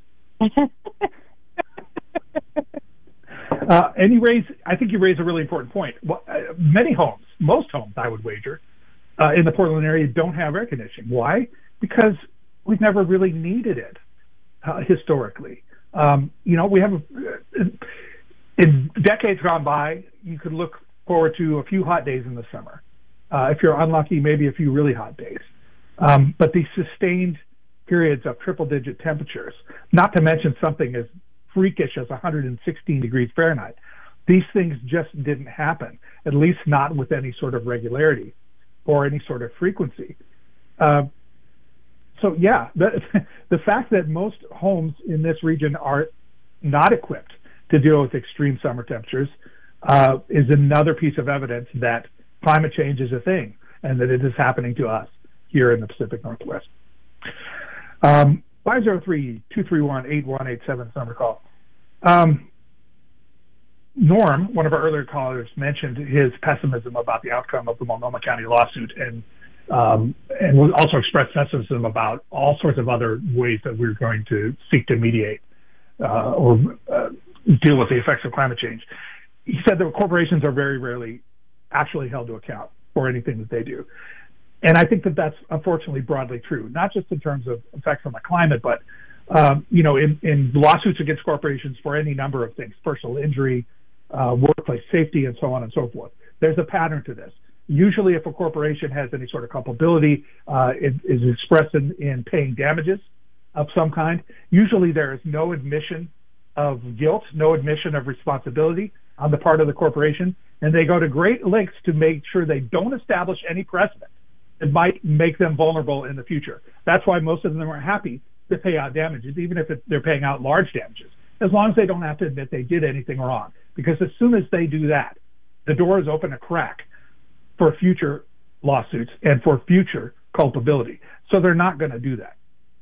I think you raise a really important point. Well, many homes, most homes, I would wager, in the Portland area don't have air conditioning. Why? Because we've never really needed it historically. We have, in decades gone by, you could look forward to a few hot days in the summer. If you're unlucky, maybe a few really hot days. But these sustained periods of triple-digit temperatures, not to mention something as freakish as 116 degrees Fahrenheit. These things just didn't happen, at least not with any sort of regularity or any sort of frequency. The fact that most homes in this region are not equipped to deal with extreme summer temperatures is another piece of evidence that climate change is a thing and that it is happening to us here in the Pacific Northwest. 503-231-8187 summer call. Norm, one of our earlier callers, mentioned his pessimism about the outcome of the Multnomah County lawsuit and also expressed pessimism about all sorts of other ways that we're going to seek to mediate or deal with the effects of climate change. He said that corporations are very rarely actually held to account for anything that they do. And I think that that's unfortunately broadly true, not just in terms of effects on the climate, but in lawsuits against corporations for any number of things, personal injury, workplace safety, and so on and so forth. There's a pattern to this. Usually if a corporation has any sort of culpability, it is expressed in paying damages of some kind. Usually there is no admission of guilt, no admission of responsibility on the part of the corporation, and they go to great lengths to make sure they don't establish any precedent that might make them vulnerable in the future. That's why most of them are happy to pay out damages, even if they're paying out large damages, as long as they don't have to admit they did anything wrong. Because as soon as they do that, the door is open a crack for future lawsuits and for future culpability. So they're not going to do that.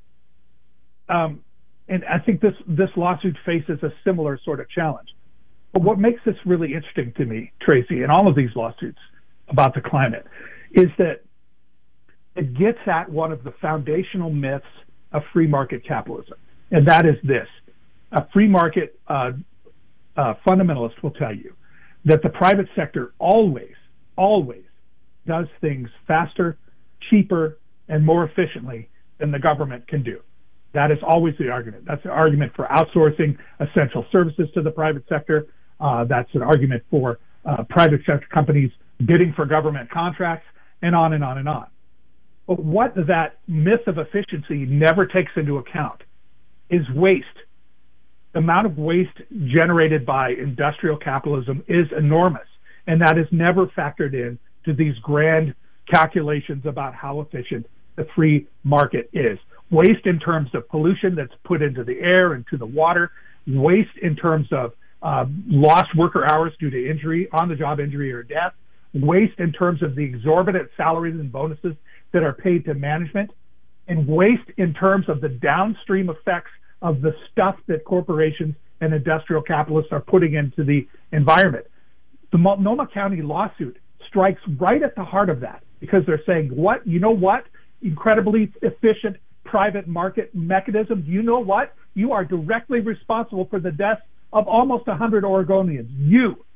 And I think this lawsuit faces a similar sort of challenge. But what makes this really interesting to me, Tracy, in all of these lawsuits about the climate, is that it gets at one of the foundational myths of free market capitalism, and that is this. A free market fundamentalist will tell you that the private sector always does things faster, cheaper, and more efficiently than the government can do. That is always the argument. That's the argument for outsourcing essential services to the private sector. That's an argument for private sector companies bidding for government contracts, and on and on and on. But what that myth of efficiency never takes into account is waste. The amount of waste generated by industrial capitalism is enormous, and that is never factored in to these grand calculations about how efficient the free market is. Waste in terms of pollution that's put into the air and to the water, waste in terms of lost worker hours due to injury, on-the-job injury or death, waste in terms of the exorbitant salaries and bonuses that are paid to management, and waste in terms of the downstream effects of the stuff that corporations and industrial capitalists are putting into the environment. The Multnomah County lawsuit strikes right at the heart of that, because they're saying, what? Incredibly efficient private market mechanism. You know what? You are directly responsible for the deaths of almost 100 Oregonians. You.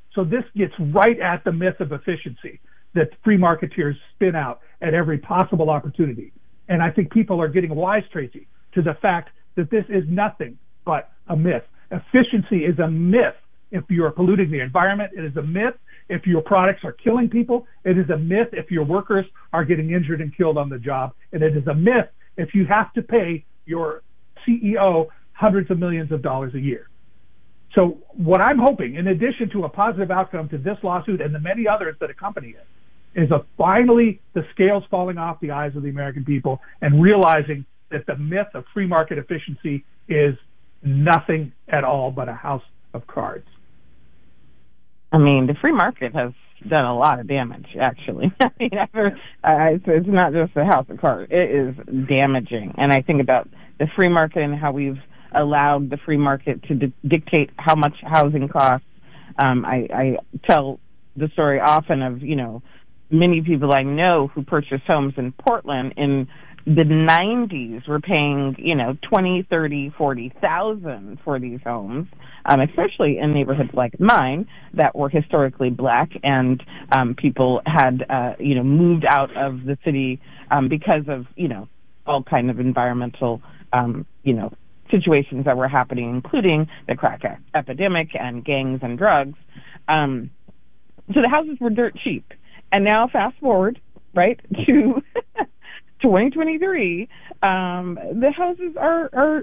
So this gets right at the myth of efficiency that free marketeers spin out at every possible opportunity. And I think people are getting wise, Tracy, to the fact that this is nothing but a myth. Efficiency is a myth if you're polluting the environment. It is a myth if your products are killing people. It is a myth if your workers are getting injured and killed on the job. And it is a myth if you have to pay your CEO hundreds of millions of dollars a year. So what I'm hoping, in addition to a positive outcome to this lawsuit and the many others that accompany it, is finally the scales falling off the eyes of the American people and realizing that the myth of free market efficiency is nothing at all but a house of cards.
I mean, the free market has done a lot of damage, actually. I mean, it's not just a house of cards. It is damaging. And I think about the free market and how we've allowed the free market to dictate how much housing costs. I tell the story often of, many people I know who purchased homes in Portland in the 90s were paying, $20,000, $30,000, $40,000 for these homes, especially in neighborhoods like mine that were historically black, and people had, moved out of the city because of, all kind of environmental, situations that were happening, including the crack epidemic and gangs and drugs. So the houses were dirt cheap. And now fast forward, right, to 2023, the houses are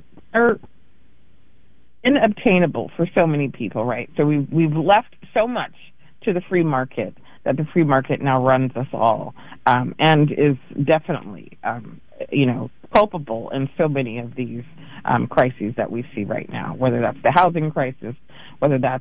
inobtainable for so many people, right? So we've left so much to the free market that the free market now runs us all, and is definitely, culpable in so many of these crises that we see right now, whether that's the housing crisis, whether that's,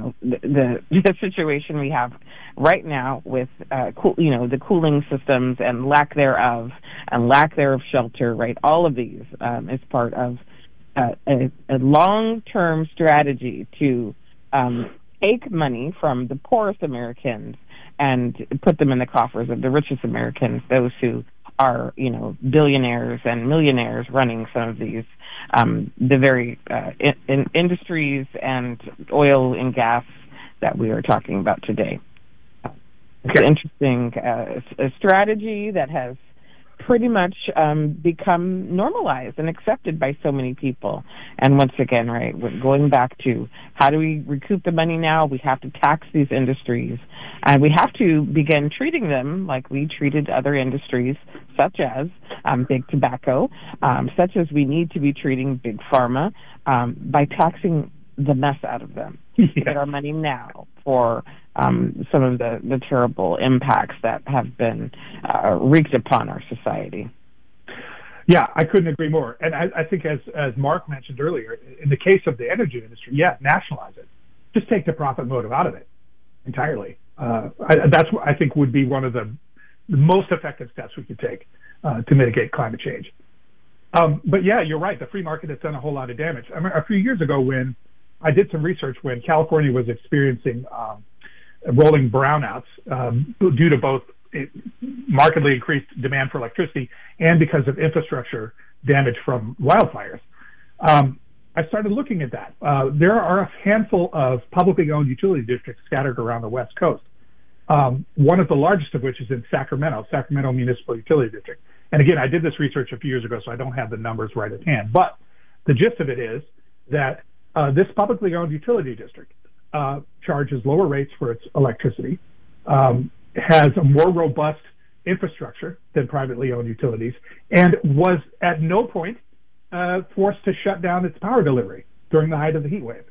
the situation we have right now with, the cooling systems and lack thereof shelter, right? All of these is part of a long-term strategy to take money from the poorest Americans and put them in the coffers of the richest Americans, those who are, billionaires and millionaires running some of these, the very industries and oil and gas that we are talking about today. It's an interesting strategy that has pretty much become normalized and accepted by so many people. And once again, right, we're going back to how do we recoup the money now? We have to tax these industries, and we have to begin treating them like we treated other industries, such as big tobacco, such as we need to be treating big pharma, by taxing the mess out of them. To get our money now for some of the terrible impacts that have been wreaked upon our society.
Yeah, I couldn't agree more. And I think, as Mark mentioned earlier, in the case of the energy industry, nationalize it. Just take the profit motive out of it entirely. That's what I think would be one of the most effective steps we could take to mitigate climate change. But yeah, you're right. The free market has done a whole lot of damage. I mean, a few years ago, when I did some research, when California was experiencing rolling brownouts due to both markedly increased demand for electricity and because of infrastructure damage from wildfires, I started looking at that. There are a handful of publicly owned utility districts scattered around the West Coast. One of the largest of which is in Sacramento Municipal Utility District. And again, I did this research a few years ago, so I don't have the numbers right at hand. But the gist of it is that this publicly owned utility district charges lower rates for its electricity, has a more robust infrastructure than privately owned utilities, and was at no point forced to shut down its power delivery during the height of the heat wave.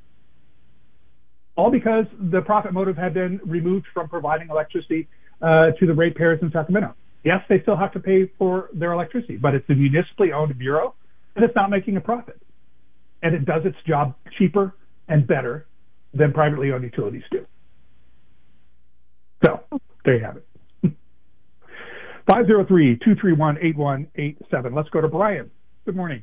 All because the profit motive had been removed from providing electricity to the ratepayers in Sacramento. Yes, they still have to pay for their electricity, but it's a municipally owned bureau, and it's not making a profit. And it does its job cheaper and better than privately owned utilities do. So, there you have it. 503-231-8187. Let's go to Brian. Good morning.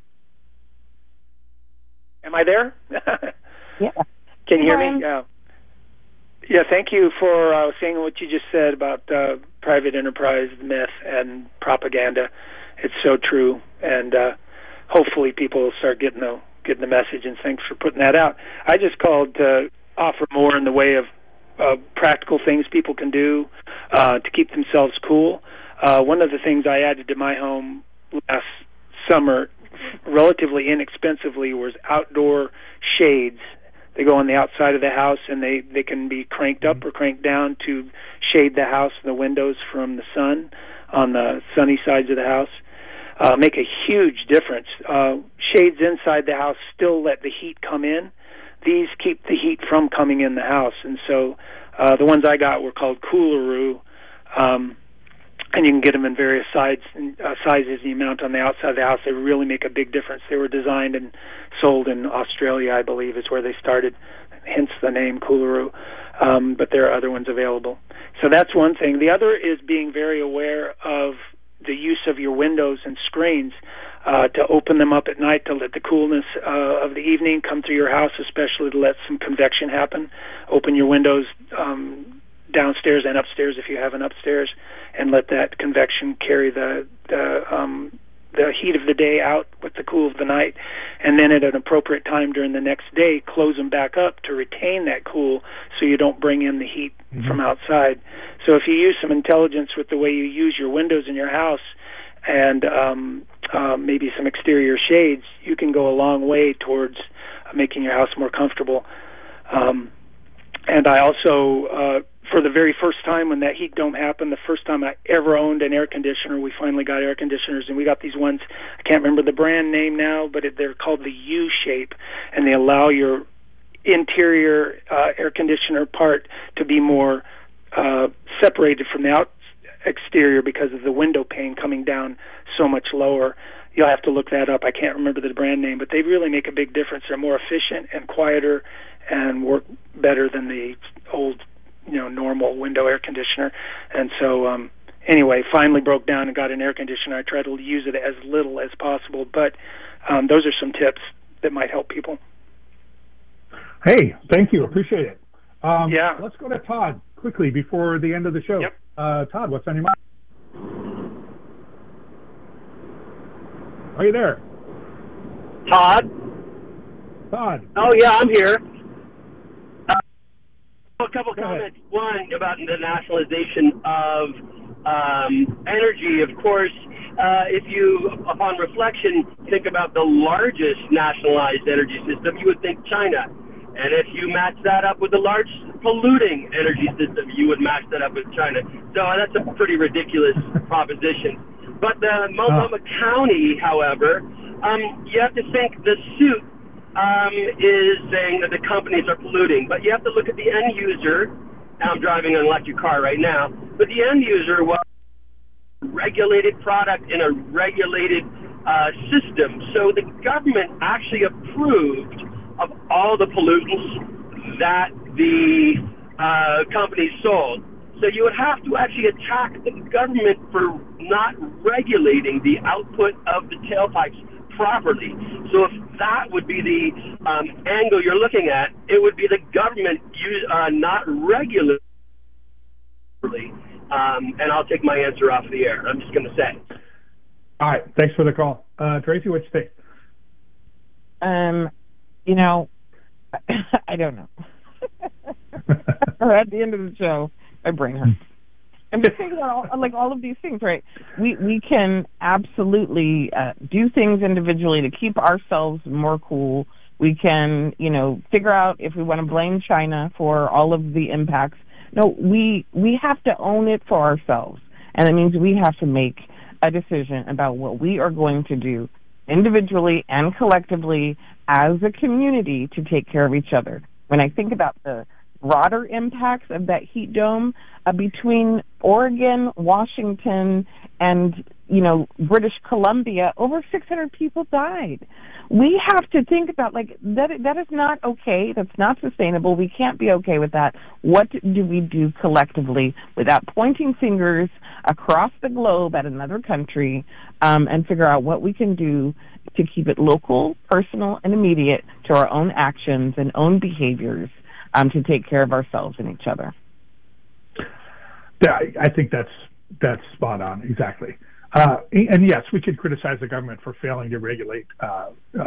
Am I there?
Yeah.
Can you hear me? Yeah, thank you for saying what you just said about private enterprise myth and propaganda. It's so true, and hopefully people will start getting the message, and thanks for putting that out. I just called to offer more in the way of practical things people can do to keep themselves cool. One of the things I added to my home last summer, relatively inexpensively, was outdoor shades. They go on the outside of the house, and they can be cranked up or cranked down to shade the house and the windows from the sun on the sunny sides of the house. Make a huge difference. Shades inside the house still let the heat come in. These keep the heat from coming in the house. And so the ones I got were called Coolaroo, and you can get them in various sizes, and you mount on the outside of the house. They really make a big difference. They were designed and sold in Australia, I believe, is where they started, hence the name Coolaroo. But there are other ones available. So that's one thing. The other is being very aware of the use of your windows and screens, to open them up at night to let the coolness of the evening come through your house, especially to let some convection happen. Open your windows downstairs and upstairs if you have an upstairs, and let that convection carry the heat of the day out with the cool of the night. And then at an appropriate time during the next day, close them back up to retain that cool so you don't bring in the heat from outside. So if you use some intelligence with the way you use your windows in your house and maybe some exterior shades, you can go a long way towards making your house more comfortable. And I also, for the very first time when that heat dome happened, the first time I ever owned an air conditioner, we finally got air conditioners, and we got these ones, I can't remember the brand name now, but they're called the U-shape, and they allow your interior air conditioner part to be more separated from the exterior because of the window pane coming down so much lower. You'll have to look that up. I can't remember the brand name, but they really make a big difference. They're more efficient and quieter and work better than the old, normal window air conditioner. And so, anyway, finally broke down and got an air conditioner. I try to use it as little as possible, but those are some tips that might help people.
Hey, thank you. Appreciate it.
Yeah.
Let's go to Todd quickly before the end of the show.
Yep.
Todd, what's on your mind? Are you there?
Todd? Oh, yeah, I'm here. A couple comments. One, about the nationalization of energy. Of course, if you, upon reflection, think about the largest nationalized energy system, you would think China. And if you match that up with the large polluting energy system, you would match that up with China. So that's a pretty ridiculous proposition. But the Multnomah County, however, you have to think the suit is saying that the companies are polluting. But you have to look at the end user. Now I'm driving an electric car right now. But the end user was a regulated product in a regulated system. So the government actually approved of all the pollutants that the companies sold. So you would have to actually attack the government for not regulating the output of the tailpipes properly. So if that would be the angle you're looking at, it would be the government not regulating. And I'll take my answer off the air. I'm just going to say.
All right. Thanks for the call. Tracy, what you think?
I don't know. Or at the end of the show, my brain hurts. I'm just thinking about all of these things, right? We can absolutely do things individually to keep ourselves more cool. We can, figure out if we want to blame China for all of the impacts. No, we have to own it for ourselves. And that means we have to make a decision about what we are going to do individually and collectively as a community to take care of each other. When I think about the broader impacts of that heat dome between Oregon, Washington, and British Columbia, over 600 people died. We have to think about that is not okay. That's not sustainable. We can't be okay with that. What do we do collectively without pointing fingers across the globe at another country and figure out what we can do to keep it local, personal, and immediate to our own actions and own behaviors to take care of ourselves and each other?
Yeah, I think that's spot on, exactly. And yes, we could criticize the government for failing to regulate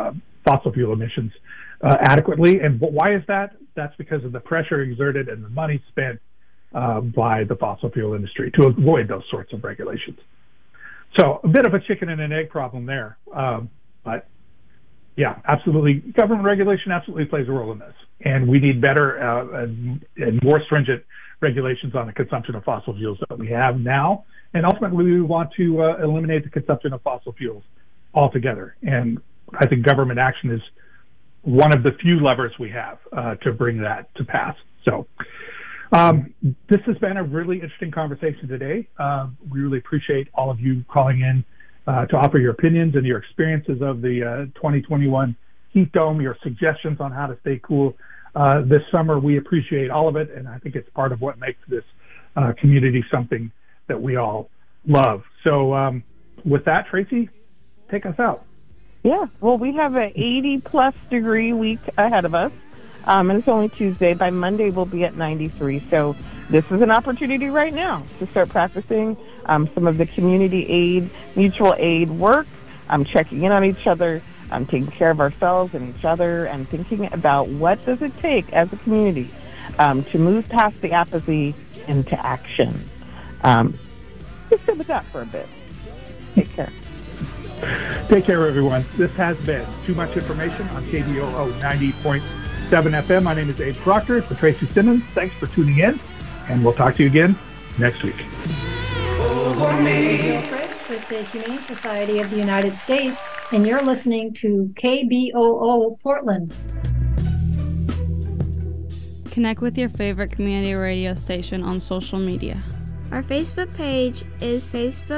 fossil fuel emissions adequately. And why is that? That's because of the pressure exerted and the money spent by the fossil fuel industry to avoid those sorts of regulations. So a bit of a chicken and an egg problem there. But yeah, absolutely. Government regulation absolutely plays a role in this. And we need better and more stringent regulations on the consumption of fossil fuels that we have now. And ultimately, we want to eliminate the consumption of fossil fuels altogether. And I think government action is one of the few levers we have to bring that to pass. So this has been a really interesting conversation today. We really appreciate all of you calling in to offer your opinions and your experiences of the 2021 heat dome, your suggestions on how to stay cool this summer. We appreciate all of it, and I think it's part of what makes this community something that we all love. So with that, Tracy, take us out.
Yeah, well, we have an 80-plus degree week ahead of us, and it's only Tuesday. By Monday, we'll be at 93. So this is an opportunity right now to start practicing some of the community aid, mutual aid work, checking in on each other, taking care of ourselves and each other, and thinking about what does it take as a community to move past the apathy into action. Just sit with that for a bit. Take care.
Take care, everyone. This has been Too Much Information on KBOO 90.7 FM. My name is Abe Proctor. For Tracy Simmons, thanks for tuning in, and we'll talk to you again next week.
With the Humane Society of the United States, and you're listening to KBOO Portland.
Connect with your favorite community radio station on social media.
Our Facebook page is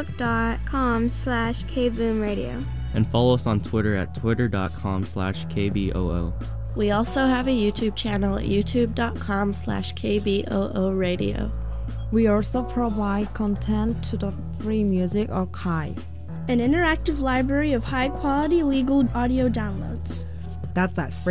facebook.com/KBoomRadio.
And follow us on Twitter at twitter.com/KBOO.
We also have a YouTube channel at youtube.com/KBOO Radio.
We also provide content to the Free Music Archive,
an interactive library of high-quality legal audio downloads.
That's at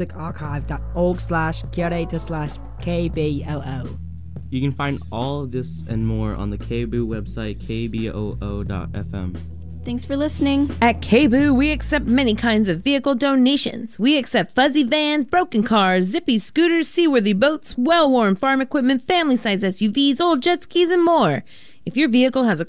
freemusicarchive.org/curator/KBOO.
You can find all of this and more on the KBOO website, kboo.fm.
Thanks for listening.
At KBOO, we accept many kinds of vehicle donations. We accept fuzzy vans, broken cars, zippy scooters, seaworthy boats, well-worn farm equipment, family-size SUVs, old jet skis, and more. If your vehicle has a